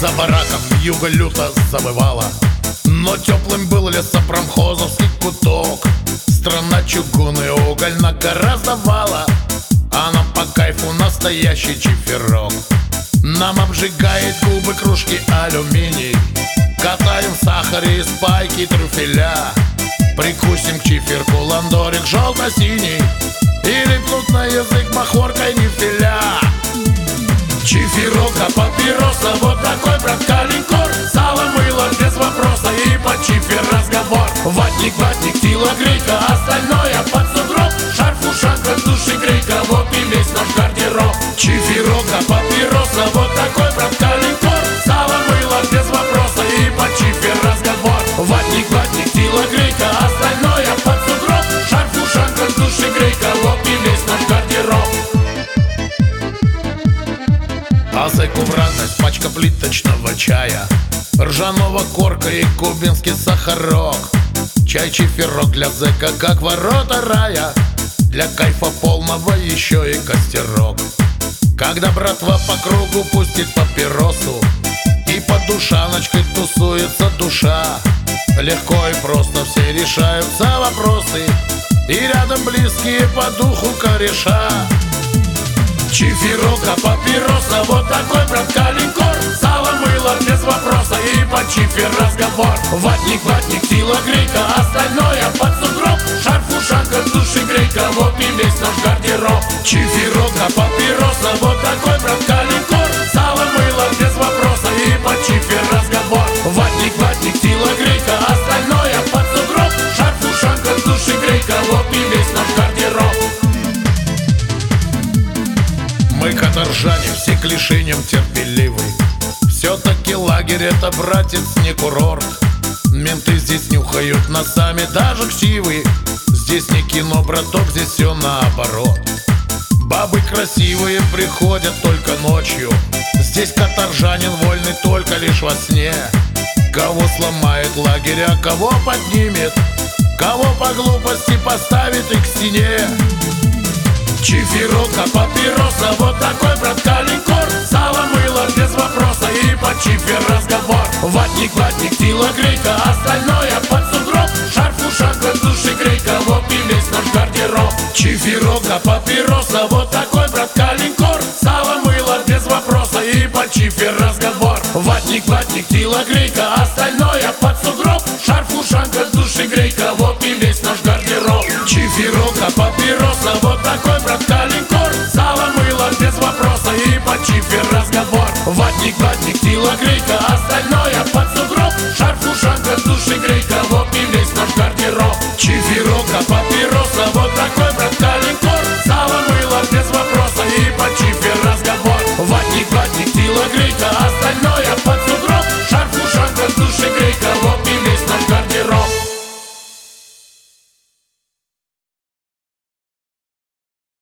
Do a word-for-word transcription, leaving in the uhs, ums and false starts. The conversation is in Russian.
За бараком вьюга люто завывала, но теплым был лесопромхозовский куток. Страна чугун и уголь на гораздо вала, а нам по кайфу настоящий чиферок. Нам обжигает губы кружки алюминий, катаем в сахаре из пайки трюфеля. Прикусим к чиферку ландорик желто-синий, или плут на язык махоркой нифиля. Чиферок, а папироса, вот такой, братка, линкор. Сало, мыло, без вопроса, и по чифер разговор. Ватник, ватник, телогрейка, остальное под сугроб. Шарф, ушанка, душегрейка, вот и весь наш гардероб. Чиферок, а папироса, вот такой, братка, линкор. Сало, мыло, без вопроса, и по чифер разговор. Ватник, ватник, телогрейка, остальное под сугроб. Шарф, ушанка, душегрейка, вот и весь наш гардероб. А зэку в радость пачка плиточного чая, ржаного корка и кубинский сахарок. Чай чиферок для зэка, как ворота рая, для кайфа полного еще и костерок. Когда братва по кругу пустит папиросу, и под душаночкой тусуется душа, легко и просто все решаются вопросы, и рядом близкие по духу кореша. Чиферок, а папироса, вот такой, братка, линкор. Сало, мыло, без вопроса, и по чифер разговор. Ватник, ватник, телогрейка, остальное под сугроб. Шарф, ушанка, душегрейка, вот и весь наш гардероб. Чиферок, а папироса, вот такой, братка, линкор. Сало, мыло, без вопроса, и по чифер разговор. Ватник, ватник, телогрейка, остальное под сугроб. Шарф, ушанка, душегрейка, вот и весь наш гардероб. Мы каторжане, все к лишениям терпеливы. Все-таки лагерь это, братец, не курорт. Менты здесь нюхают носами даже ксивы. Здесь не кино, браток, здесь все наоборот. Бабы красивые приходят только ночью. Здесь каторжанин вольный только лишь во сне. Кого сломает лагерь, а кого поднимет, кого по глупости поставит и к стене. Чиферок, а папироса, вот такой, братка, линкор. Сало, мыло, без вопроса, и по чифер разговор. Ватник, ватник, телогрейка, остальное под сугроб. Шарф, ушанка, душегрейка, вот и весь наш гардероб. Чиферок, а папироса, вот такой, братка, линкор. Сало, мыло, без вопроса, и по чифер разговор. Ватник, ватник, телогрейка, остальное под сугроб. Шарф, ушанка, душегрейка, вот и весь наш гардероб. Чиферок, а папироса, вот такой, братка,